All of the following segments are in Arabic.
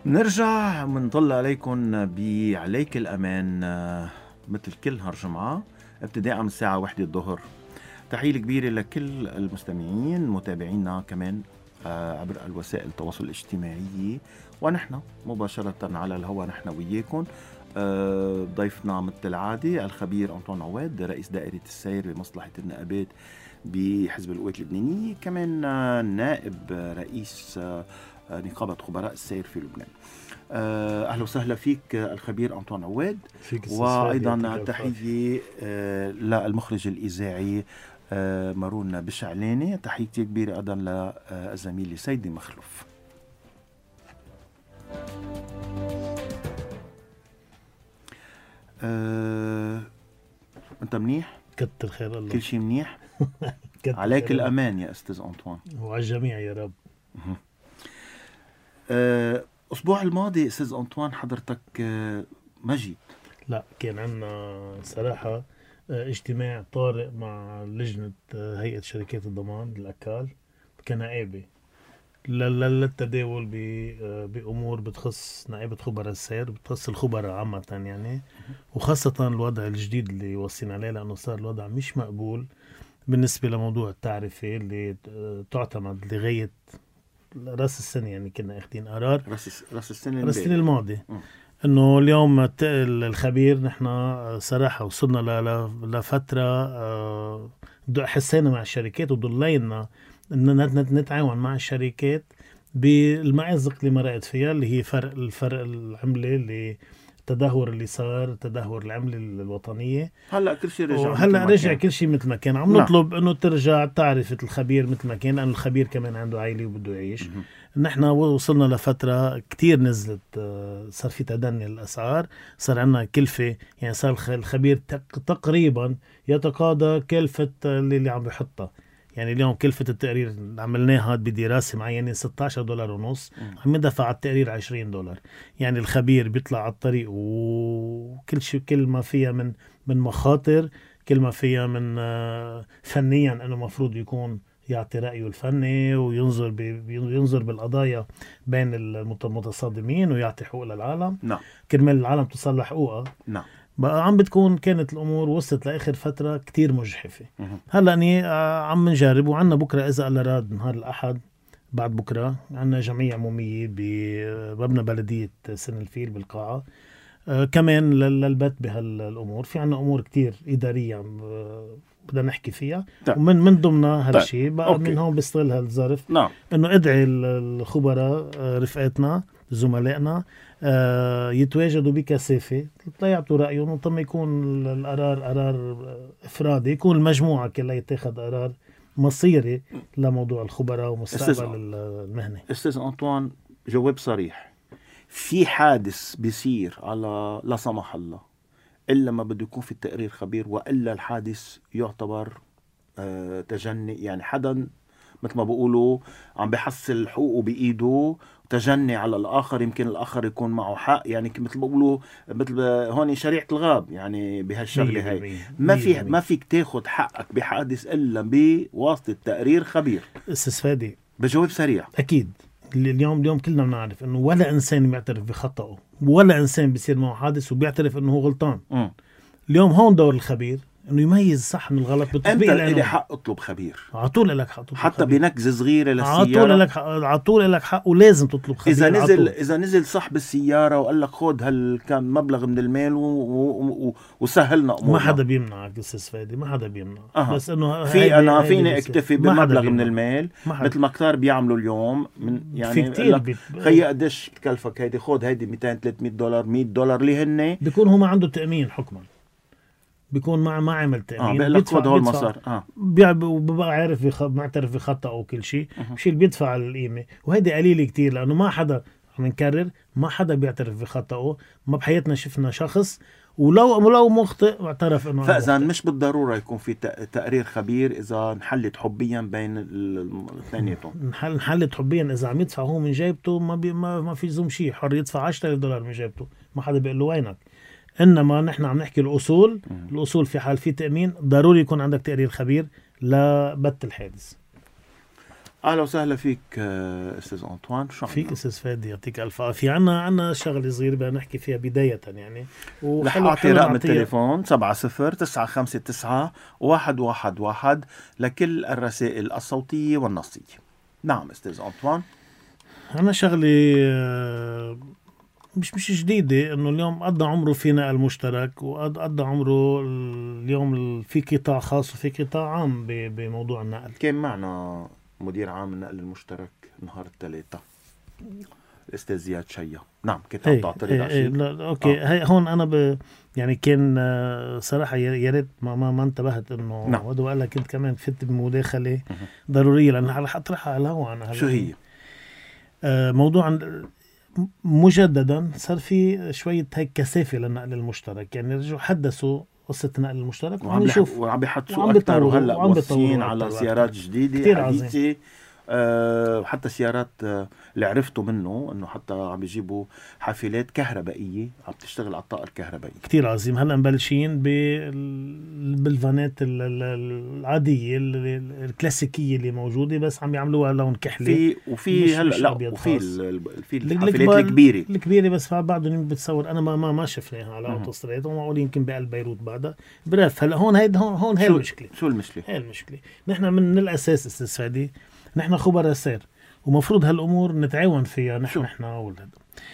نرجع منطل عليكم بعليك الأمان مثل كل نهار جمعة ابتداء من الساعة 1 الظهر. تحية كبيرة لكل المستمعين متابعينا كمان عبر الوسائل التواصل الاجتماعي، ونحن مباشرة على الهواء نحن وياكم. ضيفنا مثل العادة الخبير أنطوان عواد رئيس دائرة السير بمصلحة النقابات بحزب القوات اللبنانية، كمان نائب رئيس نقابة خبراء السير في لبنان. أهلا وسهلا فيك الخبير أنطوان عواد، وأيضا تحية للمخرج الإذاعي مارون بشعلاني. تحياتي كبيرة أيضا لزميلي سيدي مخلوف. أنت منيح؟ كتر خير الله، كل شيء منيح. عليك الأمان يا أستاذ أنطوان، وعلى الجميع يا رب. أسبوع الماضي أستاذ أنطوان حضرتك ما جيت. لا، كان عندنا صراحة اجتماع طارئ مع لجنة هيئة شركات الضمان الأكال كنائبة للتداول بأمور بتخص نائبة خبراء السير، بتخص الخبراء عامة يعني، وخاصة الوضع الجديد اللي وصلنا عليه، لأنه صار الوضع مش مقبول بالنسبة لموضوع التعرفة اللي تعتمد لغاية رأس السنة. يعني كنا اخدين قرار رأس السنة الماضية انه اليوم الخبير نحن صراحة وصلنا لفترة حسينا مع الشركات وضلينا نتعاون مع الشركات بالمأزق اللي مرقت فيها، اللي هي الفرق العملة، اللي التدهور اللي صار، تدهور العملة الوطنية. هلا كل شيء رجع، هلا رجع كل شيء مثل ما كان. عم نطلب انه ترجع تعرفة الخبير مثل ما كان، لأن الخبير كمان عنده عائلة وبده يعيش. نحن وصلنا لفترة كتير نزلت، صار في تدني الأسعار، صار عندنا كلفة، يعني صار الخبير تقريبا يتقاضى كلفة اللي عم بيحطها. يعني اليوم كلفة التقرير اللي عملناها بدراسة معينة $16.50، عم يدفع على التقرير $20. يعني الخبير بيطلع على الطريق وكل شيء، كل ما فيها من مخاطر، كل ما فيها من فنيا انه مفروض يكون يعطي رأيه الفني وينظر بالقضايا بين المتصادمين ويعطي حقوق للعالم. نعم. كرمال العالم تصل حقوقها. نعم. بقى عم بتكون كانت الأمور وصلت لآخر فترة كتير مجحفة. هلأ أني عم نجرب، وعنا بكرة إذا الله راد نهار الأحد بعد بكرة عنا جمعية عمومية بمبنى بلدية سن الفيل بالقاعة، كمان للبت بهالأمور. في عنا أمور كتير إدارية بدنا نحكي فيها، ومن ضمنها هالشيء بقى. من هون بيستغل هالظرف إنه أدعي الخبراء رفقاتنا زملائنا يتواجدوا بكثافة ليعطوا رأيهم، وطما يكون القرار قرار إفرادي، يكون المجموعة كلها يتاخد قرار مصيري لموضوع الخبراء ومستقبل المهنة. أستاذ أنطوان، جواب صريح. في حادث بيصير على لا سمح الله إلا ما بده يكون في تقرير خبير، وإلا الحادث يعتبر تجني. يعني حدا مثل ما بقولوا عم بيحصل حقوقه بإيده، تجني على الآخر، يمكن الآخر يكون معه حق. يعني مثل ما بقولوا مثل هون شريعة الغاب. يعني بهالشغلة هاي ما فيك تاخد حقك بحادث إلا بواسطة تقرير خبير. استفادي بجواب سريع. أكيد. اليوم كلنا بنعرف انه ولا انسان بيعترف بخطأه، ولا انسان بيصير معه حادث وبيعترف انه هو غلطان. اليوم هون دور الخبير انه يميز صح من الغلط. انت لي حق اطلب خبير، على طول لك حق حتى بنكزه صغيره للسياره، على طول لك حق، ولازم تطلب خبير. اذا نزل صاحب السياره وقال لك خذ هالكم مبلغ من المال وسهلنا امورنا، ما حدا بيمنعك استاذ فادي، ما حدا بيمنعك. بس انه انا فيني اكتفي بمبلغ من المال مثل ما كتار بيعملوا اليوم. من يعني خيي قديش بتكلفك هيدي؟ خذ هيدي $200-300 $100 اللي هن بيكون هو ما عنده تأمين حكما، بيكون ما عمل تأمين، بيدفع هول المصار، وببقى عارف معترف بخطأ او كل شيء، بشيل بيدفع القيمة. وهيدي قليلة كتير، لأنه ما حدا عم نكرر، ما حدا بيعترف بخطأه. ما بحياتنا شفنا شخص ولو مخطئ واعترف انه فإذا مش بالضرورة يكون في تقرير خبير إذا انحلت حبيا بين الاثنيناتهم. انحلت حبيا إذا عم يدفع هو من جيبته، ما في زوم شيء، حر يدفع $10,000 من جيبته، ما حدا بيقول له وينك. إنما نحن عم نحكي الأصول. الأصول في حال في تأمين ضروري يكون عندك تقرير خبير لبت الحادث. اهلا وسهلا فيك استاذ انطوان. شو فيك استاذ فادي، يعطيك الف عافيه. عنا شغله صغيره بدنا نحكي فيها بدايه يعني. رح اعطي رقم التليفون 70-959-111 لكل الرسائل الصوتيه والنصيه. نعم استاذ انطوان. عنا شغله مش جديده، انه اليوم قضى عمره في نقل مشترك، وقضى عمره اليوم في قطاع خاص وفي قطاع عام بموضوع النقل. كان معنا مدير عام النقل المشترك نهار الثلاثاء الاستاذ زياد شيا. نعم كنت عم تعطي لا اوكي. هي هون انا يعني كان صراحه يا ريت ما انتبهت انه نعم. هذا وقال لك كنت كمان فت بمداخله ضروريه لان رح اطرحها على الهواء. انا شو هي؟ موضوع مجددا صار في شويه هيك كثافه للنقل المشترك، يعني رجعوا حدثوا قصه النقل المشترك وعم نشوف وعم بيحدثوا اكثر، وهلا موصين على سيارات جديده حديثه. حتى سيارات اللي عرفته منه انه حتى عم بيجيبوا حافلات كهربائيه عم تشتغل على الطاقه الكهربائيه. كتير عظيم. هلا مبلشين بالفانات العاديه الكلاسيكيه اللي موجوده، بس عم يعملوها لون كحلي. وفي هلا لا وفي الحافلات الكبيره بس بعدهم بتصور انا ما شفناها على اوتوستراد، ومعقول يمكن بقلب بيروت بعدها. برف هلا هون هي المشكله. شو المشكله؟ هي المشكله نحن من الاساس استاذ فادي نحن خبراء سير، ومفروض هالامور نتعاون فيها نحن اولاد.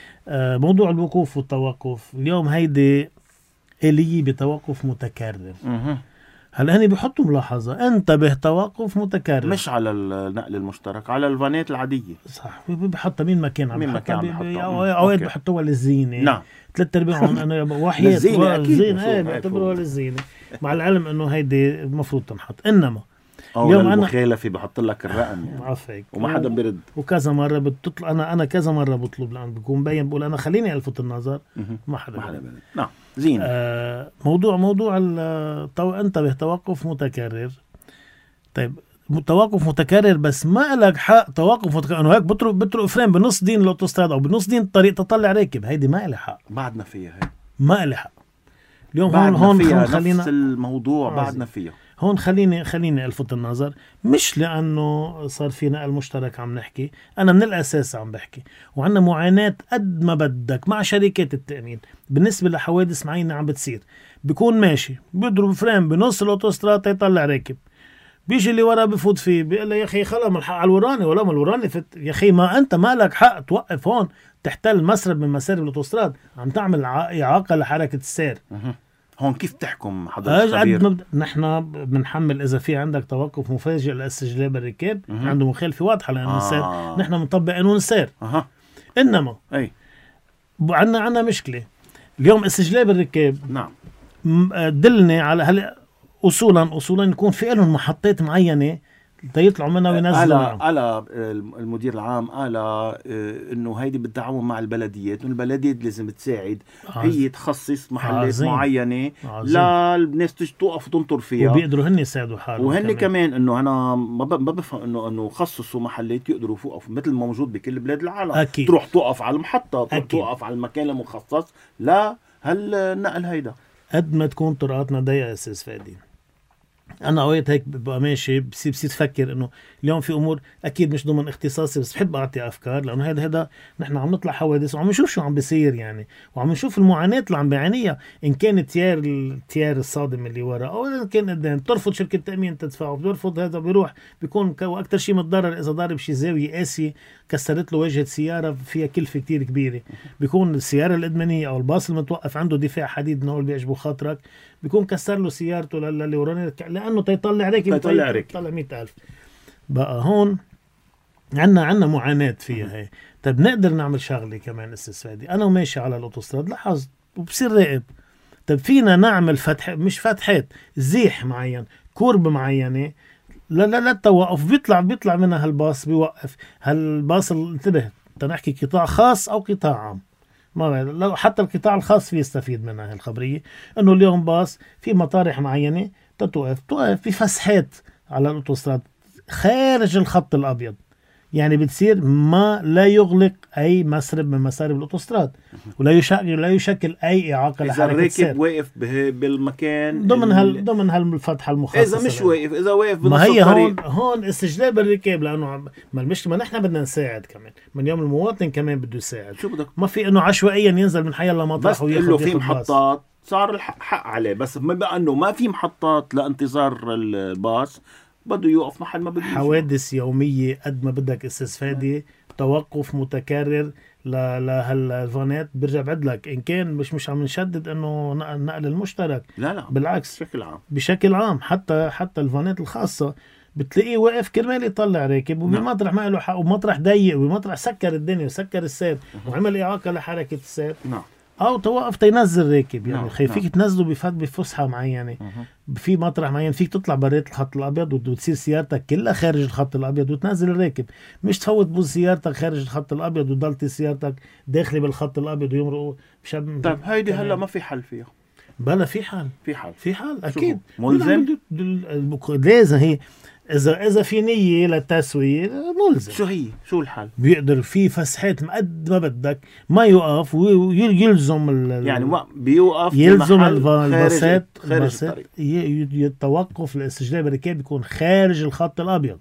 موضوع الوقوف والتوقف اليوم هيدي آلية بتوقف متكرر. هلا هني بيحطوا ملاحظة، انتبه توقف متكرر، مش على النقل المشترك، على الفانات العادية. صح، بيحطها مين ما كان عم يحطها. اوقات بحطوها للزينة. نعم 3/4 انا وحياة الزينة بيعتبروها للزينة، مع العلم انه هيدي المفروض تنحط. انما اليوم المخالفة بحط لك الرقم يعني. وما حدا بيرد. وكذا مرة بتطلب انا كذا مرة بطلب لأن بكون مبين بقول انا خليني الفت النظر، ما حدا بيرد. نعم زين. موضوع انتبه توقف متكرر. طيب توقف متكرر بس ما لك حق توقف متكرر انه هيك بترك فريم بنص دين الاوتوستراد او بنص دين الطريق تطلع راكب. هيدي ما لها حق. بعدنا فيها هي. ما لها حق. اليوم هون خلينا نفس الموضوع بعدنا فيها. هون خليني الفت النظر، مش لانه صار في نقل مشترك عم نحكي، انا من الاساس عم بحكي وعندنا معاناة قد ما بدك مع شركات التأمين بالنسبة لحوادث معينة عم بتصير. بيكون ماشي بيضرب فريم بنص الاوتوستراد يطلع راكب، بيجي اللي ورا بفوت فيه بيقول له يا اخي خلص من الحق على الوراني ولا من الوراني يا اخي ما انت مالك حق توقف هون تحتل مسرب من مسارب الاوتوستراد، عم تعمل اعاقة لحركة السير. هون كيف تحكم حضرتك خبير؟ نحن بنحمل اذا في عندك توقف مفاجئ لاستجلاب الركاب عنده مخالفه واضحه لانه السير نحن بنطبق قانون السير. انما عندنا مشكله اليوم استجلاب الركاب. نعم دلني على هلا اصولا يكون في لهم محطات معينه يطلعوا منها وينزلوا. على المدير العام قال انه هيدي بالتعاون مع البلديات، والبلديات لازم تساعد. هي تخصص محلات معينه للناس توقف وتنطر فيها، وبيقدروا هن يساعدوا حالهم. وهن كمان انه انا ما بفهم انه خصصوا محلات يقدروا يوقفوا مثل ما موجود بكل بلاد العالم. أكيد. تروح توقف على المحطه، تروح توقف على المكان المخصص لا هالنقل. هيدا قد ما تكون طرقاتنا ضيقه استاذ فادي، انا اوقات هيك ببقى ماشي بصير تفكر انه اليوم في امور اكيد مش ضمن اختصاصي، بس بحب اعطي افكار لانه هذا نحن عم نطلع حوادث وعم نشوف شو عم بيصير يعني، وعم نشوف المعاناه اللي عم بيعانيها ان كان التيار الصادم اللي ورا او ان كان قدام. ترفض شركه التامين تدفعه، بيرفض هذا بيروح بيكون واكثر شيء متضرر اذا ضارب شي زاويه قاسيه كسرت له واجهه سياره فيها كلفه كتير كبيره. بيكون السياره الادمانيه او الباص المتوقف عنده دفاع حديد نقول بيعجبه خاطرك، بيكون كسر له سيارته اللي وراني لانه تيطلع راكب يطلع 100,000. بقى هون عنا معاناة فيها هي. طيب نقدر نعمل شغلة كمان استفادي. أنا وماشي على الأوتوستراد لاحظت وبصير راقب، طيب فينا نعمل مش فتحات زيح معين كورب معينة لا التوقف بيطلع منها هالباص بيوقف هالباص. انتبه تنحكي قطاع خاص أو قطاع عام، ما لو حتى القطاع الخاص يستفيد منها الخبرية انه اليوم باص في مطارح معينة توقف في فسحات على الاوتوستراد خارج الخط الابيض، يعني بتصير ما لا يغلق اي مسرب من مسارب الاوتوستراد، ولا يشكل اي اعاقه اذا لحركه السير الراكب واقف بالمكان ضمن هالفتحه المخصصه. اذا مش واقف، اذا واقف بنص ما هي الطريق. هون استجلاب الركاب، لانه ما المشكله ما نحن بدنا نساعد كمان، من يوم المواطن كمان بده يساعد. شو بدك؟ ما في انه عشوائيا ينزل من حي الله مطرح بس تقول له في وياخذ محطات صار الحق عليه، بس بما انه ما في محطات لانتظار الباص بده يوقف محل ما بده. حوادث يوميه قد ما بدك استفادة، توقف متكرر لهالفانات. برجع بعد لك ان كان مش عم نشدد انه نقل المشترك، لا بالعكس بشكل عام حتى الفانات الخاصه بتلاقيه واقف كرمال يطلع راكب، وبمطرح ما له حق، ومطرح ضيق، ومطرح سكر الدنيا وسكر السير وعمل اعاقه لحركه السير. او توقف تينزل راكب، يعني فيك تنزله بفسحه معينه، في مطرح معين فيك تطلع بريت الخط الابيض وتصير سيارتك كلها خارج الخط الابيض وتنزل الراكب، مش تفوت بوز سيارتك خارج الخط الابيض وضلت سيارتك داخله بالخط الابيض ويمرقوا طيب هيدي هلا ما في حل فيها؟ بلا في حل اكيد ملزم. لازم هي اذا في نيه للتسويه ملزم. شو الحل؟ بيقدر في فسحات قد ما بدك ما يوقف ويلزم يعني بيوقف يلزم الباصات خارج الطريق. التوقف لاستجلاب الركاب يكون خارج الخط الابيض.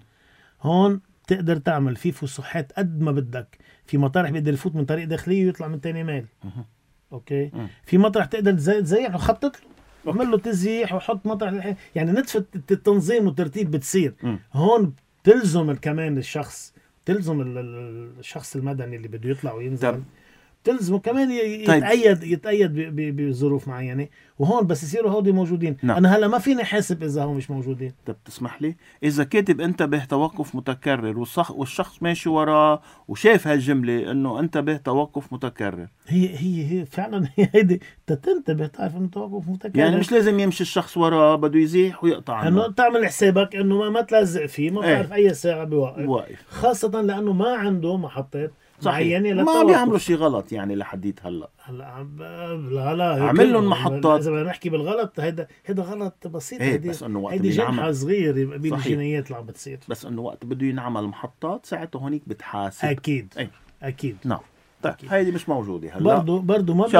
هون تقدر تعمل في فسحات قد ما بدك، في مطارح بيقدر يفوت من طريق داخلي ويطلع من تاني ميل. اوكي. في مطرح تقدر تزيح وخطط له، اعمل له تزييح وحط مطرح، يعني نتفة التنظيم والترتيب بتصير. هون تلزم كمان تلزم الشخص المدني اللي بده يطلع وينزل، تلزمه كمان يتأيد بظروف معينة. وهون بس يصيروا هودي موجودين. أنا هلا ما فيني حاسب إذا هم مش موجودين. طب تسمح لي، إذا كاتب انتبه توقف متكرر والشخص ماشي وراه وشاف هالجملة إنه انتبه توقف متكرر، هي فعلا هيدي تنتبه، تعرف إنه توقف متكرر، يعني مش لازم يمشي الشخص وراه بده يزيح ويقطع عنه، إنه تعمل حسابك إنه ما تلزق فيه، ما بتعرف أي ساعة بوقف، خاصة لأنه ما عنده محطات معينة ما بيعملوا شيء غلط يعني لحديت هلا لا عمل لهم محطات. اذا بدنا نحكي بالغلط هيدا غلط بسيط. بس انه وقت هيدي جنحه صغير بين الجنايات اللي عم بتصير، بس انه وقت بده ينعمل محطات ساعته هونيك بتحاسب. اكيد نعم. طيب هيدي مش موجوده هلا، برضه ما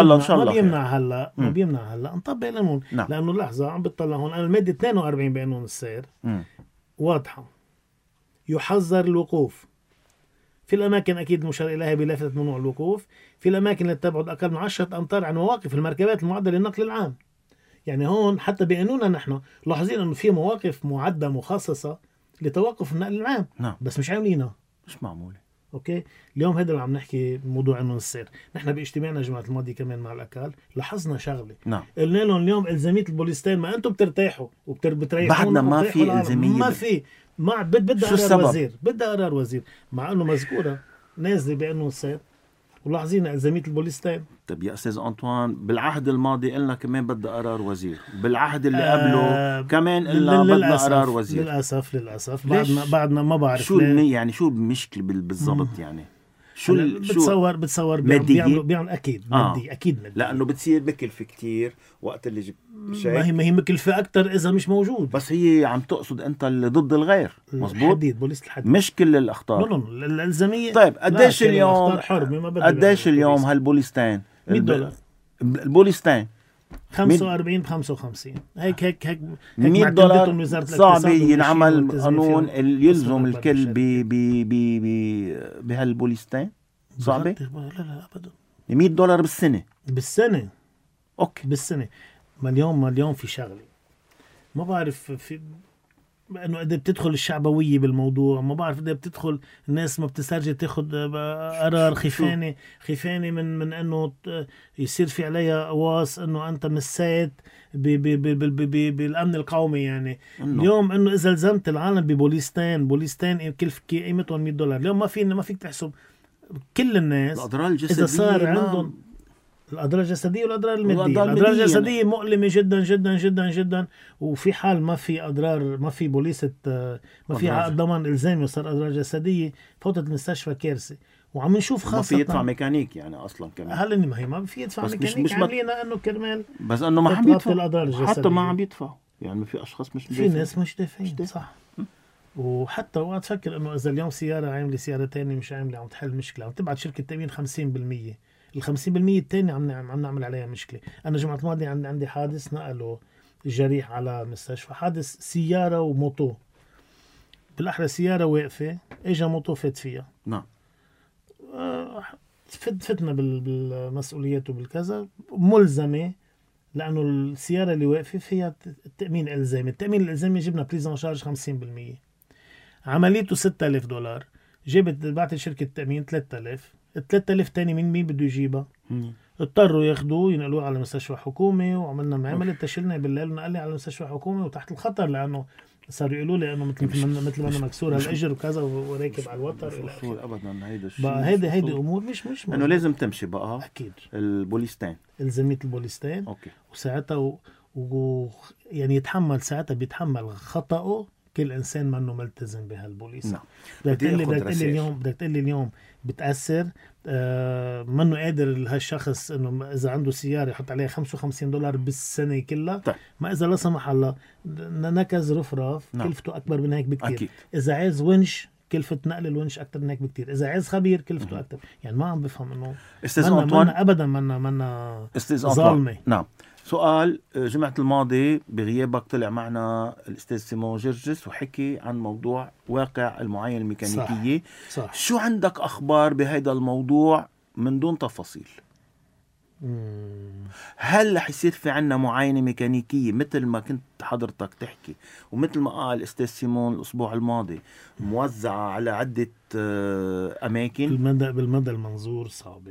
بيمنع هلا نطبق القانون. لانه لحظه عم بتطلع هون انا الماده 42 بقانون السير واضحه، يحذر الوقوف في الأماكن أكيد المشار إليها بلافتة ممنوع الوقوف في الأماكن التي تبعد أقل من 10 أمتار عن مواقف المركبات المعدة للنقل العام. يعني هون حتى بقانوننا نحن لاحظين إنه في مواقف معدة مخصصة لتوقف النقل العام. بس مش عاملينها، مش معمولة. أوكي. اليوم هذا اللي عم نحكي موضوع قانون السير، نحن باجتماعنا الجمعة الماضية كمان مع الأكال لاحظنا شغلة. قلنا لهم اليوم إلزامية البوليستين، ما أنتم بترتاحوا وبتريحون، بعدنا ما في إلزامية، ما في، ما بدها قرار وزير، بدها قرار وزير، مع انه مذكوره نازله بانه السير ولاحظين الزاميه البوليستين. طيب يا استاذ انطوان، بالعهد الماضي قلنا كمان بدها قرار وزير، بالعهد اللي قبله كمان قلنا بدنا قرار وزير. للاسف بعدنا ما بعرف شو يعني شو المشكله بالضبط يعني شو بتصور بيعمل اكيد مادي، اكيد مادي، لانه بتصير مكلفه كتير وقت اللي ما هي مكلفه اكتر اذا مش موجود. بس هي عم تقصد انت اللي ضد الغير، مظبوط، بوليس الحديد، مش كل الاخطار. الالزاميه. طيب قديش اليوم هالبوليستين $100 البوليستين 45 55 هيك $100 صعب ينعمل قانون يلزم الكل بهالبوليستين؟ صعبة؟ لا ابدا. $100 بالسنة. اوكي بالسنة. مليون في شغلة ما بعرف في انه قد بتدخل الشعبوية بالموضوع، ما بعرف قد بتدخل الناس ما بتسترجي تاخد قرار خيفاني من انه يصير في عليها قواص انه انت مسيت بالامن القومي. يعني اليوم انه اذا لزمت العالم بوليستين قيمتهم $100، اليوم ما فيك تحسب كل الناس اذا صار عندهم الأضرار الجسدية والأضرار المادية. الأضرار الجسدية مؤلمة جدا جدا جدا جدا، وفي حال ما في أضرار، ما في بوليسة، ما في عقد ضمان إلزامي وصار أضرار جسدية، فوتت المستشفى كارثة. وعم نشوف خاصة ما في يدفع ميكانيك يعني أصلا كمان. هل ما في يدفع ميكانيك، عاملينها إنه كرمال بس إنه ما عم يدفع، حتى ما عم يدفع يعني في أشخاص مش في ناس مش دافعين. صح وحتى اوقات تفكر انه اذا اليوم سياره عامله سياره تانية مش عامله عم تحل مشكله، عم تبعت شركه تامين 50%، ال 50% الثانيه عم نعمل عليها مشكله. انا الجمعه الماضيه عندي حادث، نقلوا جريح على مستشفى، حادث سياره وموتو، بالاحرى سياره واقفه اجى موتو فات فيها. نعم. فتنا بالمسؤوليات وبالكذا، ملزمه لانه السياره اللي واقفه فيها التامين الالزامي، التامين الالزامي جبنا بريزون شارج 50%، عمليته $6000، جبت بعت شركه التامين 3000، ال 3000 تاني مين بده يجيبها؟ اضطروا ياخذوه ينقلوه على مستشفى حكومي، وعملنا معامله تشلنا بالليل ونقل لي على مستشفى حكومي وتحت الخطر، لانه صاروا يقولوا لي انه مثل ما انا مكسور هالاجر وكذا وراكب على الوتر الى اخره. ابدا هيدا الشيء بقى هيدي امور مش انه لازم تمشي بقى. اكيد البوليستين الزميه البوليستين. اوكي. وساعتها يعني يتحمل ساعتها، بيتحمل خطأه كل انسان منه ملتزم بهالبوليس. نعم. بدك تقول لي اليوم بتاثر منه قادر هالشخص انه اذا عنده سياره يحط عليها $55 بالسنه كلها. طيب. ما اذا لا سمح الله نكز رفراف. نعم. كلفته اكبر من هيك بكثير. أكيد. اذا عايز ونش كلفة نقل الونش اكثر من هيك بكثير، اذا عايز خبير كلفته اكثر. يعني ما عم بفهم انه استاذ أنطوان ابدا منا استاذ ظالمه. نعم. سؤال، جمعة الماضي بغيابك طلع معنا الأستاذ سيمون جرجس وحكي عن موضوع واقع المعاينة الميكانيكية. صح. شو عندك أخبار بهذا الموضوع من دون تفاصيل؟ هل رح يصير في عنا معاينة ميكانيكية مثل ما كنت حضرتك تحكي ومثل ما قال الأستاذ سيمون الأسبوع الماضي موزعة على عدة أماكن؟ بالمدى المنظور صعبة.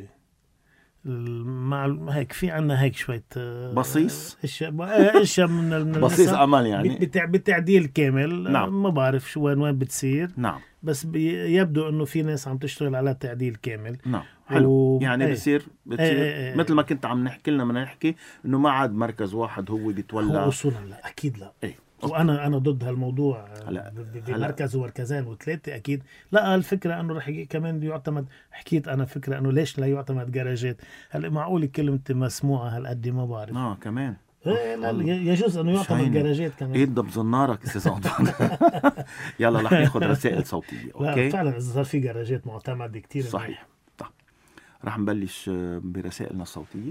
مع هيك في عنا هيك شوية بصيص اشياء من بصيص امل يعني بتعديل كامل. نعم. ما بعرف شو وين بتصير. نعم. بس يبدو انه في ناس عم تشتغل على تعديل كامل. نعم. حلو. يعني بتصير مثل ما كنت عم نحكي لنا بدنا نحكي انه ما عاد مركز واحد هو بيتولى. هو اصولا لا، اكيد لا. وانا ضد هالموضوع. بمركز ومركزين وثلاثه اكيد لا. الفكره انه رح كمان يعتمد، حكيت انا فكره انه ليش لا يعتمد جراجات. هلا معقول كلمه مسموعه هالقد ما بعرف. كمان لا يجوز انه يعتمد جراجات كمان. يد بزنارك استاذ أنطوان. يلا رح ناخذ رسائل صوتيه. اوكي. فعلا اذا صار في جراجات معتمده كثير. صحيح. طيب رح نبلش برسائلنا الصوتيه.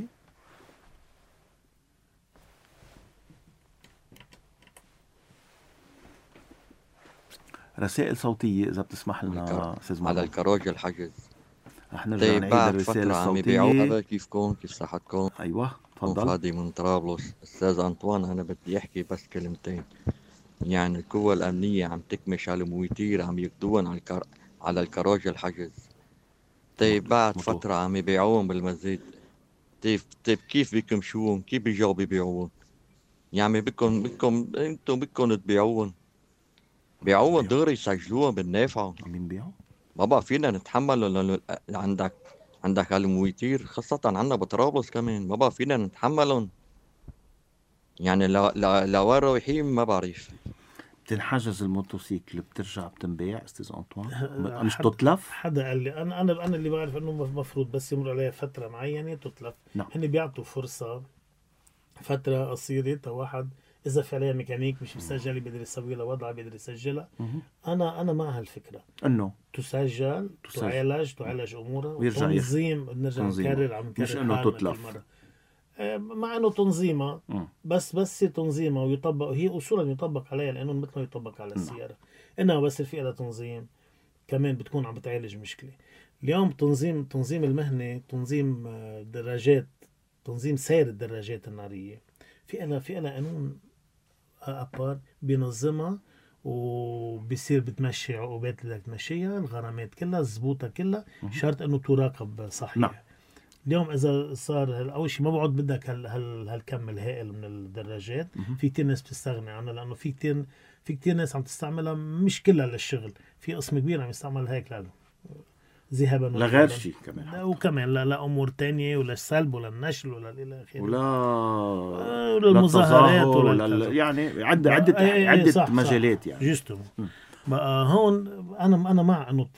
رسائل صوتية إذا بتسمح لنا أستاذ على الكراج الحجز. رح نرجع نعيد الرسائل الصوتية. كيفكم؟ كيف صحتكم؟ أيوة تفضل. فادي من طرابلس. أستاذ أنطوان أنا بدي أحكي بس كلمتين. يعني القوى الأمنية عم تكمش على المويتير، عم يقضون على الكراج الحجز. طيب بعد فترة عم يبيعوهم بالمزيد. طيب كيف بكم شوهم؟ كيف بيجوا بيبيعوهم؟ يعني انتم بكم تبيعوهم، بيعوهم دغري يسجلوهم بالنافعة. عم ينبيعوا؟ ما بقى فينا نتحمل لأنه عندك هالمويتير، خاصة عنا بطرابلس كمان ما بقى فينا نتحملهم. يعني لوين رايحين ما بعرف. بتنحجز الموتوسيكل بترجع بتنبيع استاذ أنطوان؟ مش تتلف؟ حدا قال لي انا اللي بعرف انه مفروض بس يمر عليها فترة معينة تتلف. نعم. هن بيعطوا فرصة فترة قصيرة واحد اذا فعليا ميكانيك مش مسجل بيقدر يسوي له وضع بيقدر يسجلها. انا مع هالفكره انه تسجل تعالج امورها ويرجع نرجع نكرر مش انه تتلف. مع انه تنظيمها بس تنظيمها ويطبق، هي اصولا يطبق عليها لانه مثل ما يطبق على السياره. انما بس في لها تنظيم كمان بتكون عم بتعالج مشكله. اليوم تنظيم المهنه، تنظيم دراجات، تنظيم سير الدراجات الناريه في لها قانون أبار بينظمها وبيصير بتمشي عقوبات اللي بدك تمشيها، الغرامات كلها الزبوطة كلها، شرط انه تراقب صحيح. نعم. اليوم اذا صار اول شيء ما بقعد بدك هالكم الهائل من الدراجات. في كتير ناس بتستغني عنها لانه في كتير ناس عم تستعملها مش كلها للشغل، في قسم كبير عم يستعمل هيك ذهبا لغير شيء كمان وكمان لا امور تانية ولا السلب ولا النشل ولا الى اخره ولا المظاهرات ولا يعني عدة مجالات يعني جستو. بقى هون انا مع انه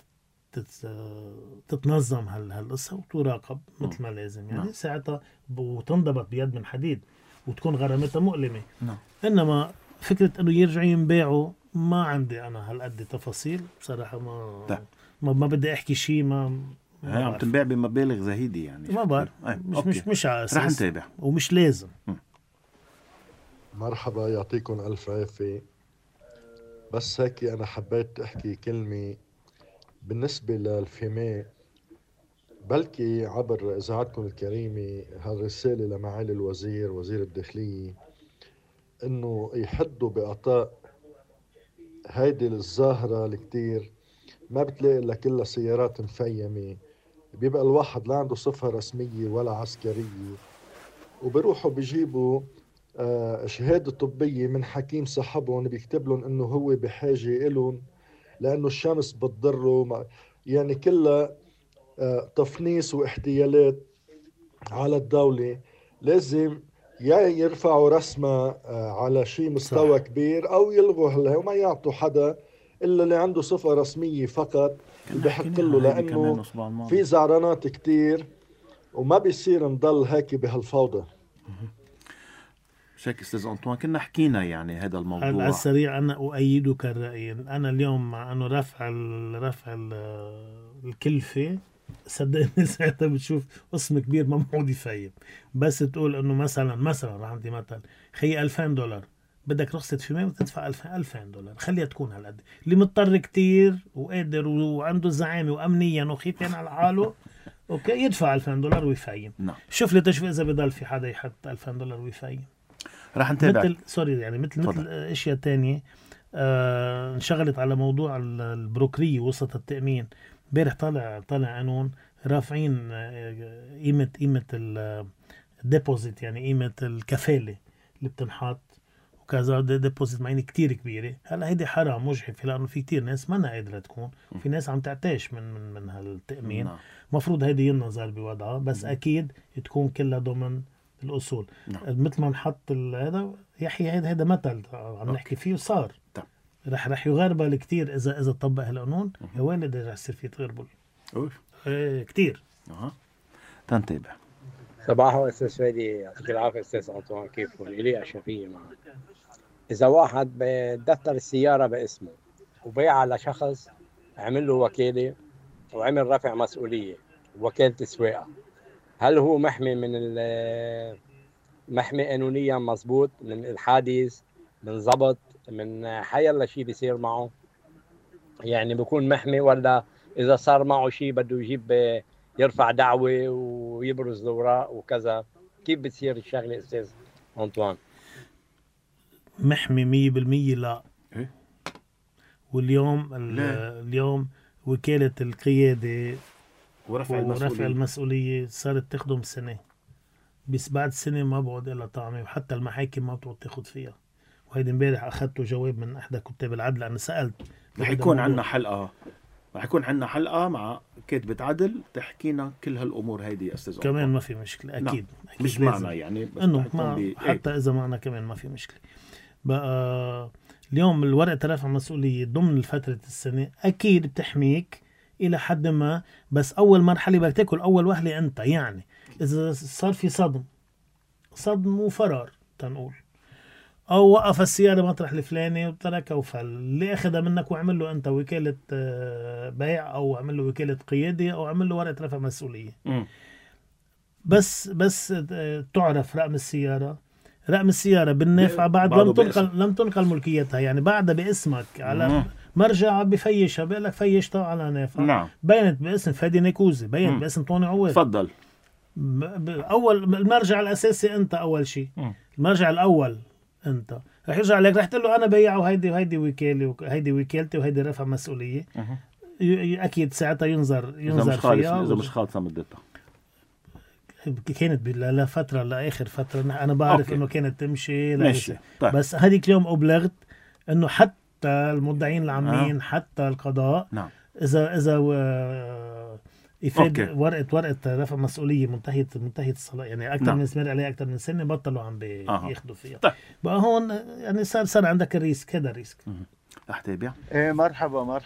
تتنظم هالقصه وتراقب مثل ما لازم يعني ساعتها وتنضبط بيد من حديد وتكون غرامتها مؤلمه. انما فكره انه يرجعوا ينباعوا ما عندي انا هالقد تفاصيل بصراحه. ما بدي احكي شيء ما هي عم تنباع بمبالغ زهيدة يعني. ما بعرف. مش على اساس رح نتابع ومش لازم. مرحبا، يعطيكم الف عافيه. بس هيك انا حبيت احكي كلمه بالنسبه للفيماء، بلكي عبر اذاعتكم الكريمه هالرساله لمعالي الوزير وزير الداخليه انه يحدوا بقطاء هيدي الظاهره الكتير ما بتلاقي الا كلها سيارات مفيمه، بيبقى الواحد لا عنده صفة رسمية ولا عسكرية، وبيروحوا بيجيبوا شهادة طبية من حكيم صاحبهم بيكتب لهم انه هو بحاجة إلهم لانه الشمس بتضره. يعني كلها تفنيس واحتيالات على الدولة. لازم يا يرفعوا رسمة على شيء مستوى كبير او يلغوا هلا وما يعطوا حدا الا اللي عنده صفة رسمية فقط بحق له، لانه في زعرانات كتير وما بيصير نضل هيك بهالفوضى. شاك استاذ انطوان، كنا حكينا يعني هذا الموضوع على السريع. انا اؤيدك الرأي. انا اليوم مع انه رفع الكلفة صدقني ساعتها بتشوف قسم كبير ممنوع يفيم. بس تقول انه مثلا راح عندي مثل خي $2000 بدك رخصة فيماء وتدفع $2000، خليها تكون هالقد. اللي مضطر كتير وقادر وعنده زعامة وامنيا وخيفين على حاله اوكي يدفع $2000 ويفيم. نعم. شوف لي تشوف اذا بضل في حدا يحط $2000 ويفيم. راح نتابع مثل اشياء تانية. انشغلت على موضوع البروكرية وسط التأمين. امبارح طالع قانون رافعين قيمة الديبوزيت، يعني قيمة الكفالة اللي بتنحط وكذا. ديبوزيت معينة كتير كبيرة. هلا هيدي حرام مجحفة لأنه في كتير ناس ما قادرة تكون، وفي ناس عم تعتاش من هالتأمين. مفروض هيدي ينظر بوضعها، بس أكيد تكون كلها ضمن الأصول. مثل ما نحط هذا يحيى هذا مثل عم نحكي فيه وصار. رح يغربل كتير إذا طبق هالقانون. يا والد رح يصير في تغربل كتير. تنتابع. صباحو استاذ فادي، يعطيك العافيه استاذ انطوان. كيف لي اشرفيه معك. اذا واحد بدفتر السياره باسمه وبيع على شخص عمل له وكاله وعمل رفع مسؤوليه وكاله السواقه، هل هو محمي من محمي قانونيا مزبوط من الحادث، من ضبط، من حيلا شيء بيصير معه؟ يعني بيكون محمي، ولا اذا صار معه شيء بده يجيب يرفع دعوة ويبرز الأوراق وكذا؟ كيف بتصير الشغلة أستاذ أنطوان؟ محمي 100% لا. اليوم وكالة القيادة ورفع المسؤولية صارت تخدم سنة، بس بعد سنة ما بعد إلا طعمة، وحتى المحاكم ما بتقعد تاخد فيها. وهيدي امبارح أخذته جواب من أحدى كتاب العدل. أنا سألت رح يكون عندنا حلقة مع كاتبة عدل تحكينا كل هالأمور هيدي أستاذ كمان ما في مشكلة. أكيد مش معنا يعني، بس إنه حتى إذا معنا كمان ما في مشكلة. بقى اليوم الورقة رفع مسؤولية ضمن فترة السنة أكيد بتحميك إلى حد ما، بس أول مرحلة بدك تاكل أول وهلة أنت. يعني إذا صار في صدم وفرار تنقول، أو وقف السيارة مطرح الفلاني وتركها وفل، اللي أخذها منك وعمل له أنت وكالة بيع أو عمل له وكالة قيادة أو عمل له ورقة رفع مسؤولية. بس تعرف رقم السيارة بالنافعة بعد لم تنقل ملكيتها، يعني بعدها باسمك على مرجع بفيشها بيقول لك فيشتها على نافعة. نعم. بينت باسم فادي نيكوزي، بينت باسم طوني عواد. تفضل. أول المرجع الأساسي أنت أول شيء. المرجع الأول انت رح يرجع عليك، رح تقول له انا بيعه وهيدي وكاله وهيدي وكالتي وهيدي رفع مسؤوليه. اكيد ساعتها ينظر فيها. اذا مش خالصه مدتها كانت لفتره لاخر فتره. انا بعرف انه كانت تمشي طيب. بس هذيك اليوم ابلغت انه حتى المدعين العامين حتى القضاء نعم. اذا يفيد ورقه رفع مسؤوليه منتهيه الصلاة، يعني اكثر من استمر عليها اكثر من سنه بطلوا عم بياخذوا فيها. طيب. بقى هون يعني صار عندك الريسك. هذا الريسك. احتابع. ايه مرحبا.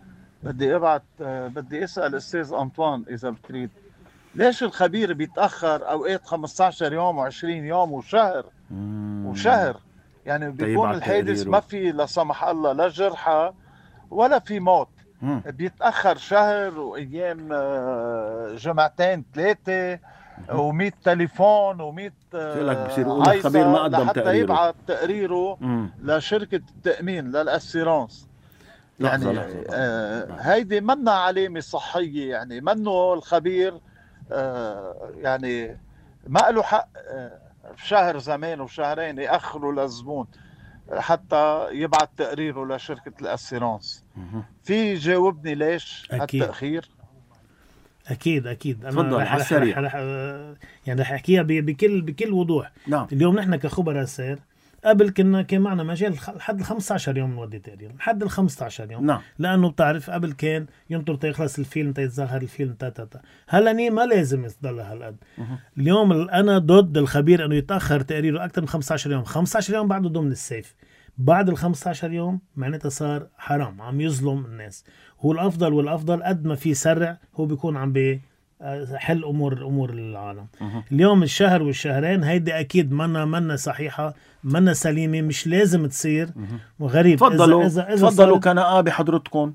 بدي اسال استاذ انطوان اذا بتريد، ليش الخبير بيتاخر اوقات 15 يوم و20 يوم وشهر يعني بيكون يبعت الحادث تقريره. ما في لا سمح الله لا جرحى ولا في موت، بيتأخر شهر وأيام جمعتين 3 و100 تليفون و100 لك بصير يقول الخبير ما قدم لحتى تقريره. يبعت تقريره لشركة التأمين للأسيرانس. يعني لحظة. هيدي منا علامة صحية، يعني منه الخبير يعني ما له حق في شهر زمان وشهرين يأخروا للزبون حتى يبعت تقريره لشركة الأسيرانس. في جاوبني ليش هالتأخير؟ أكيد تفضل على السريع. يعني رح أحكيها بكل وضوح. نعم. اليوم نحن كخبراء سير قبل كان معنا مجال لحد 15 يوم نودي تقريبا، لحد 15 يوم. نعم. لانه بتعرف قبل كان ينطر تيخلص الفيلم تيتظاهر الفيلم هلا ما لازم يضل هالقد. اليوم انا ضد الخبير انه يتاخر تقريره اكثر من 15 يوم. 15 يوم بعده ضمن السيف، بعد ال 15 يوم معناتها صار حرام، عم يظلم الناس. هو الافضل والافضل قد ما في سرع هو بيكون عم حل امور العالم. اليوم الشهر والشهرين هيدي اكيد منا صحيحه، منا سليمه، مش لازم تصير. وغريب تفضلوا كنقابه حضرتك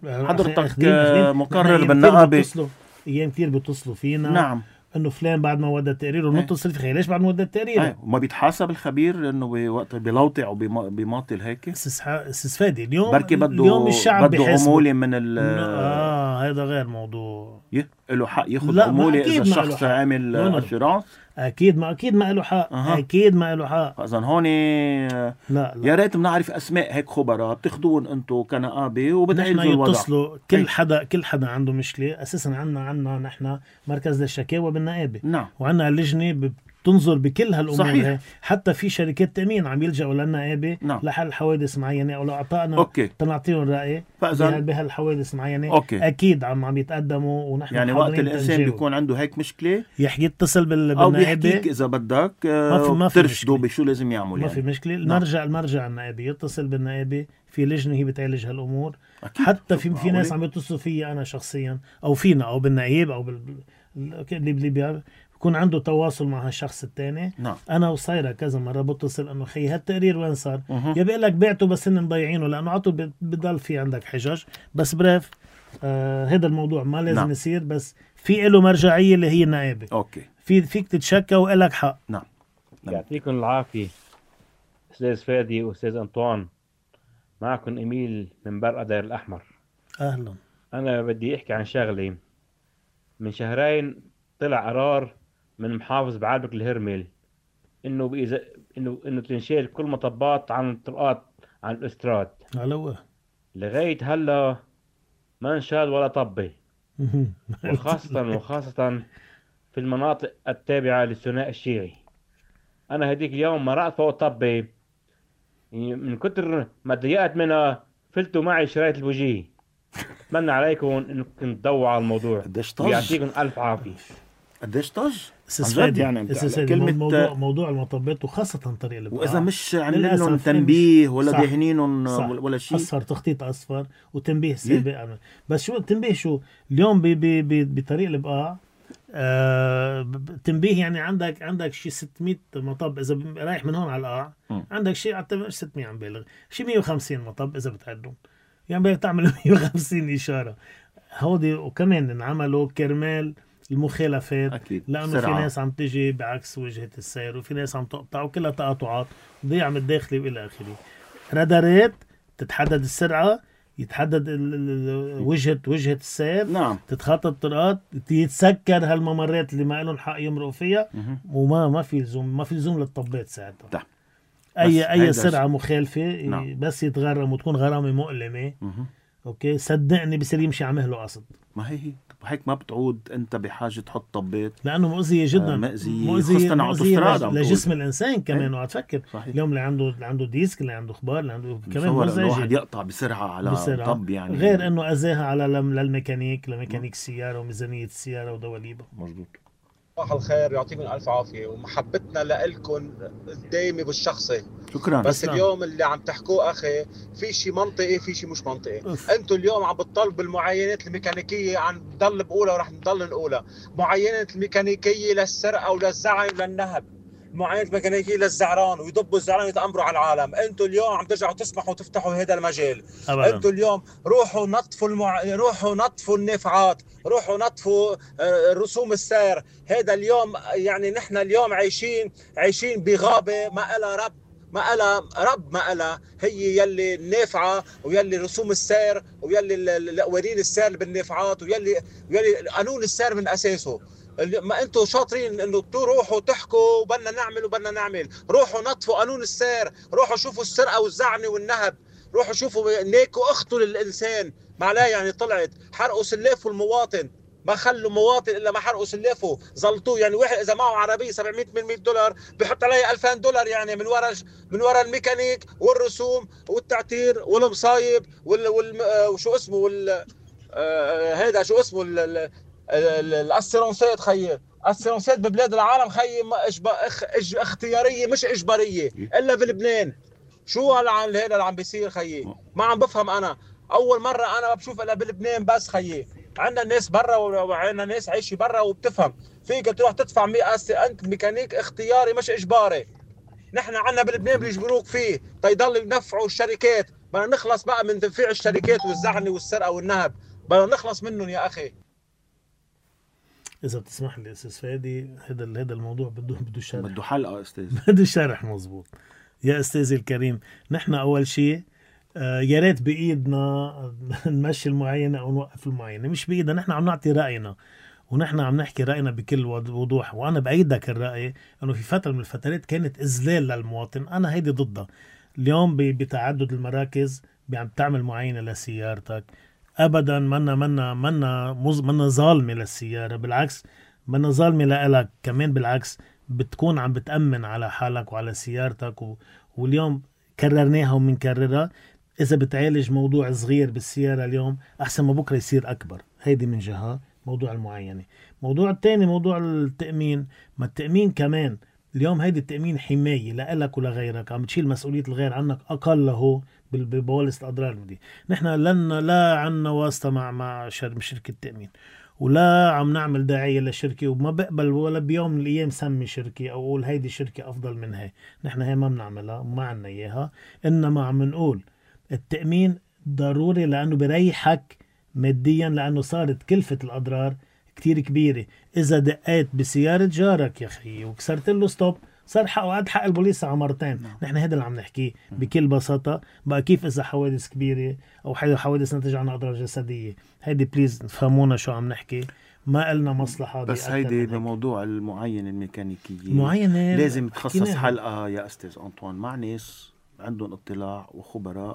مقرر بالنقابه ايام كثير بيتصلوا فينا. نعم. انه فلان بعد ما ودى التقرير ونتصل في ليش بعد ما ودى التقرير؟ وما بيتحاسب الخبير انه بوقت بيلوطع وبيماطل هيك. استاذ فادي اليوم بركي اليوم الشعب بده عموله من هذا غير موضوع. له حق ياخذ عموله اذا الشخص عامل اشيرانس. اكيد ما له حق. اكيد ما له حق. اذا هون لا. يا ريت بنعرف اسماء هيك خبراء بتاخذون انتم كنقابه وبتعالجوا الوضع. يتصلوا كل حدا عنده مشكله. اساسا عندنا نحن مركز للشكاوى بالنقابه. نعم. وعندنا لجنه بتنظر بكل هالامور. صحيح. حتى في شركات تامين عم يلجأوا للنقابه. نعم. لحل حوادث معينه او لو اعطانا تنعطيهم راي بهالحوادث معينه. اكيد عم يتقدموا ونحن يعني وقت الانسان بيكون عنده هيك مشكله يحكي يتصل بالنقابه او بيحكيك اذا بدك ترشدوا بشو لازم يعمل. ما في مشكله. المرجع النقابي يتصل بالنقابه، في لجنه هي بتعالج هالامور. أكيد. حتى في ناس عم يتصلوا فيي انا شخصيا او فينا او بالنقيب او اللي بيكون عنده تواصل مع هالشخص الثاني. نعم. انا وصايره كذا مره بتصل انه خي هالتقرير وين صار؟ يا بيقول لك بعته بس هن مضيعينه لانه عطوا بضل في عندك حجج. بس بريف هذا الموضوع ما لازم يصير. بس في له مرجعيه اللي هي النقابه. اوكي. فيك تتشكى وإلك حق. نعم. يعطيكم العافيه استاذ فادي واستاذ انطوان. معكم إميل من برقة دير الأحمر. أهلا. أنا بدي أحكي عن شغلة. من شهرين طلع قرار من محافظ بعلبك الهرمل إنه تنشيل كل مطبات عن الطرقات عن الأستراد. علوه. لغاية هلا ما انشال ولا طبة. وخاصة في المناطق التابعة للثنائي الشيعي. أنا هديك اليوم مرقت فوق طبة من كتر ما ضيقت منها فلتوا معي شرايط الوجيه. اتمنى عليكم انكم تضووا على الموضوع. قديش طج؟ يعطيكم الف عافيه. قديش طج؟ يعني كلمة موضوع المطبات وخاصة طريق البقاع. واذا مش عاملين لهم تنبيه ولا دهنينهم ولا شيء. اصفر تخطيط اصفر وتنبيه سابق. بس شو التنبيه؟ شو اليوم بطريق البقاع تنبيه يعني عندك شيء 600 مطب اذا رايح من هون على القاع. عندك شيء 600 عم بالغ شيء 150 مطب اذا بتعدهم. يعني بدك تعمل 150 اشاره. هودي وكمان انعملوا كرمال المخالفات. أكيد. لانه في ناس عم تجي بعكس وجهه السير وفي ناس عم تقطع وكلها تقاطعات ضياع من الداخلي والى اخره. رادارات تتحدد السرعه، يتحدد وجهة السير. نعم. تتخطى الطرقات، يتسكر هالممرات اللي ما لهم حق يمرقوا فيها. وما في لزوم للطبات ساعتها. اي سرعة مخالفة. نعم. بس يتغرم وتكون غرامة مؤلمة. اوكي صدقني بصير يمشي عمهله قصد. ما هي هيك ما بتعود انت بحاجه تحط طبات لانه مؤذيه جدا. مؤذيه لجسم الانسان كمان. وهتفكر اليوم اللي عنده ديسك، اللي عنده اخبار، اللي عنده كمان مزعجه. الواحد يقطع بسرعه على طب يعني غير انه اذاها على للميكانيك السياره وميزانيه السياره ودواليبها. مزبوط. صباح الخير، يعطيكم الف عافيه ومحبتنا لكم الدايمه بالشخصي. شكرا. بس اليوم اللي عم تحكوه اخي في شيء منطقي في شيء مش منطقي. انتم اليوم عم بتطالبوا بالمعاينات الميكانيكيه، عم نضل بقولها ورح نضل نقولها. معاينات الميكانيكيه للسرقه وللزعم وللنهب. معاينة ميكانيكية للزعران ويضبوا الزعران يتأمروا على العالم. انتوا اليوم عم ترجعوا تسمحوا تفتحوا هذا المجال. انتوا اليوم روحوا نطفوا روحوا نطفوا النافعات، روحوا نطفوا رسوم السير. هذا اليوم يعني نحن اليوم عايشين بغابة ما إلها رب، ما إلها رب، ما إلها هي يلي النافعة ويلي رسوم السير ويلي قوانين السير بالنافعات ويلي قانون السير من أساسه. ما انتوا شاطرين انه تروحوا تحكوا بدنا نعمل، روحوا نطفوا قانون السير، روحوا شوفوا السرقة والزعنة والنهب، روحوا شوفوا نيكوا اخطوا للإنسان. معلاه يعني طلعت حرقوا سلافه المواطن، ما خلوا مواطن الا ما حرقوا سلافه، زلطوه. يعني واحد اذا معه عربيه 700 800 دولار بيحط عليها 2000 دولار يعني من ورا الميكانيك والرسوم والتعتير والمصايب وشو اسمه هيدا شو اسمه الاسيرونسات. خيي الاسيرونسات ببلاد العالم خيي اختياريه مش اجباريه الا بلبنان. شو هذا اللي عم بيصير خيي؟ ما عم بفهم انا. اول مره انا بشوف الا بلبنان بس خيي. عندنا ناس برا وعندنا ناس عايشه برا وبتفهم. فيك تروح تدفع انت ميكانيك اختياري مش اجباري. نحن عندنا بلبنان بيجبروك فيه تيضل ينفعوا الشركات. بدنا نخلص بقى من تنفيع الشركات والزعنه والسرقه والنهب، بدنا نخلص منهم يا اخي. اذا بتسمح لي استاذ فادي، هذا الموضوع بده شرح، بده حلقه استاذ. بده شرح مزبوط يا استاذي الكريم. نحن اول شيء يا ريت بايدنا نمشي المعاينه او نوقف المعاينه، مش بايدنا. نحن عم نعطي راينا ونحن عم نحكي راينا بكل وضوح. وانا بايدك الراي انه في فتره من الفترات كانت اذلال للمواطن، انا هيدي ضدها. اليوم بتعدد المراكز عم تعمل معاينه لسيارتك، ابدا منا ظالمه للسياره، بالعكس منا ظالمه لك كمان. بالعكس بتكون عم بتامن على حالك وعلى سيارتك. واليوم كررناها ومنكررها. إذا بتعالج موضوع صغير بالسيارة اليوم أحسن ما بكرة يصير أكبر. هيدي من جهة موضوع المعاينة. موضوع الثاني موضوع التأمين. ما التأمين كمان اليوم هيدي التأمين حماية لك ولغيرك، عم تشيل مسؤولية الغير عنك أقله ببوليس الأضرار دي. نحن لا عنا واسطة مع شركة تأمين، ولا عم نعمل داعية للشركة، وما بقبل ولا بيوم من الأيام سمي شركة أو أقول هيدي شركة أفضل من هاي. نحن هاي ما بنعملها وما عنا إياها. إنما عم نقول التأمين ضروري لأنه بريحك ماديا، لأنه صارت كلفة الأضرار كتير كبيرة. إذا دقيت بسيارة جارك يا أخي وكسرت له ستوب صار حقه قد حق البوليس عمرتين. نحن هذا اللي عم نحكيه بكل بساطة. بقى كيف إذا حوادث كبيرة أو حوادث نتج عن أضرار جسدية، هيدي بليز فهمونا شو عم نحكي. ما قلنا مصلحة بس هيدي بموضوع المعاينة الميكانيكية معينة لازم تخصص حلقة يا أستاذ أنطوان مع ناس عندهم اطلاع وخبراء،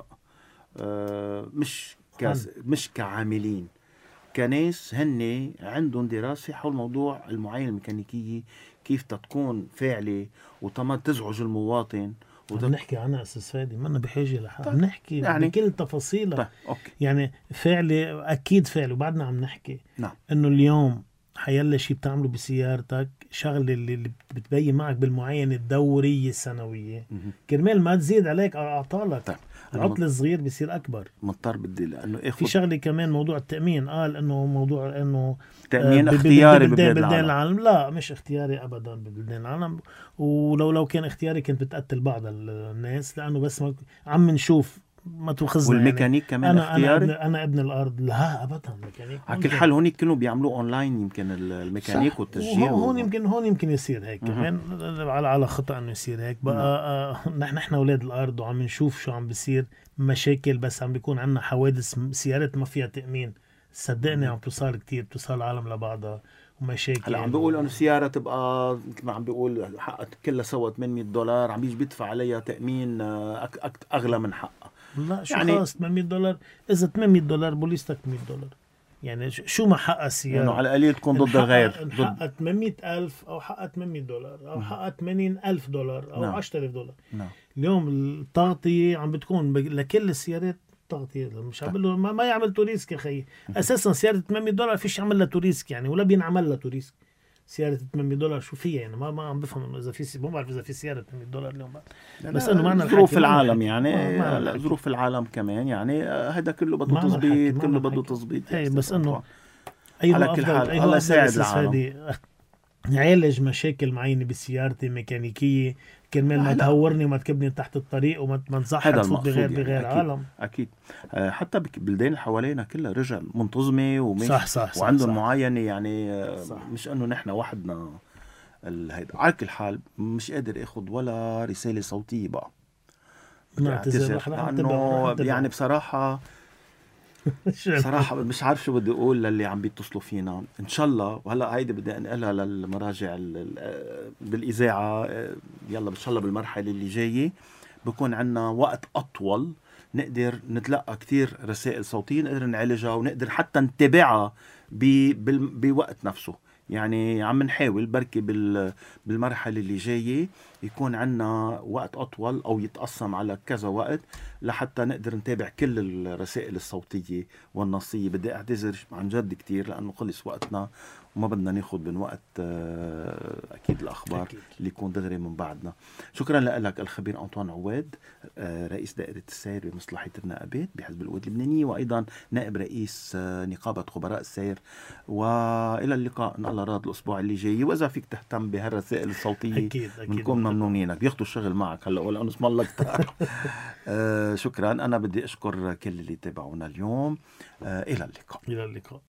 مش كعاملين، كناس هن عندهم دراسة حول موضوع المعاينة الميكانيكية كيف تكون فعلة وتما تزعج المواطن. نحكي عنها أستاذ فادي، ما أنا بحاجة لحق نحكي يعني بكل تفاصيلها. أوكي. يعني فعلة أكيد فعلة، وبعدنا عم نحكي نعم. إنه اليوم حيلا شيء بتعمله بسيارتك شغله اللي بتبين معك بالمعاينة الدورية السنوية كرمال ما تزيد عليك أعطالك. العطل الصغير بيصير أكبر. مضطر بدي لأنه في شغلة كمان موضوع التأمين. قال إنه موضوع إنه تأمين اختياري ببلدان العالم. لا مش اختياري أبدا ببلدان العالم. ولو كان اختياري كنت بتقتل بعض الناس، لأنه بس عم نشوف ما تأخذنا. والميكانيك يعني كمان اختياري. أنا ابن الأرض. لا أبدا ميكانيك. على كل حال هون كانوا بيعملوا أونلاين يمكن الميكانيك والتسجيل. هون يمكن يصير هيك كمان على خطأ إنه يصير هيك. بقى نحن أولاد الأرض وعم نشوف شو عم بيصير مشاكل. بس عم بيكون عنا حوادث سيارات ما فيها تأمين، صدقني عم توصل كتير، توصل العالم لبعضها ومشاكل. هلا عم بيقول انه سياره تبقى مثل ما عم بيقول حقها كلها سوا $800، عم بيجي بيدفع عليها تأمين اغلى من حقها. لا شو يعني خلص $800. اذا $800 بوليستك $100 يعني شو ما حقها السياره يعني على القليل تكون ضد الغير. حقها 800,000 او حقها $800 او حقها $80,000 او $10,000. اليوم التغطيه عم بتكون لكل السيارات تغطيه. مش عم بقول ما يعمل توريسك يا اخي. اساسا سياره $800 فيش يعمل لها توريسك يعني، ولا بينعمل لها توريسك. سيارة $800 شو فيها يعني؟ ما عم بفهم انه اذا في ما بعرف اذا في سيارة $800 اليوم بس انه معنا ظروف العالم يعني ظروف العالم كمان يعني هذا كله بده تظبيط، كله بده تظبيط. بس انه ايوه على كل حال الله يساعد العالم. عالج مشاكل معينة بسيارتي ميكانيكية كرمال ما تهورني وما تكبني تحت الطريق وما تنزحها تفوت بغير أكيد عالم. أكيد. حتى بالبلدان اللي حوالينا كلها رجع منتظمة صح وعندهم معاينة يعني. مش أنه نحن وحدنا على كل حال مش قادر أخذ ولا رسالة صوتية بقى. لأنه يعني بصراحة مش عارف شو بدي أقول للي عم بيتصلوا فينا. إن شاء الله، وهلأ هيدي بدي أنقلها للمراجع بالإذاعة. يلا إن شاء الله بالمرحلة اللي جاية بكون عنا وقت أطول نقدر نتلقى كتير رسائل صوتية، نقدر نعالجها ونقدر حتى نتابعها بوقت نفسه. يعني عم نحاول بركي بالمرحلة اللي جاية يكون عنا وقت أطول أو يتقسم على كذا وقت لحتى نقدر نتابع كل الرسائل الصوتية والنصية. بدي أعتذر عن جد كتير لأنه خلص وقتنا وما بدنا ناخد من وقت أكيد الأخبار أكيد اللي يكون دغري من بعدنا. شكرا لك الخبير أنطوان عواد، رئيس دائرة السير بمصلحة النائبات بحزب القوات اللبنانية، وأيضا نائب رئيس نقابة خبراء السير. وإلى اللقاء إن الله راد الأسبوع اللي جاي. وإذا فيك تهتم بهالرسائل الصوتية بنكون ممنونينك. بياخدوا الشغل معك هلا ولا اسم الله كتار. شكرا. أنا بدي أشكر كل اللي تابعونا اليوم. إلى اللقاء.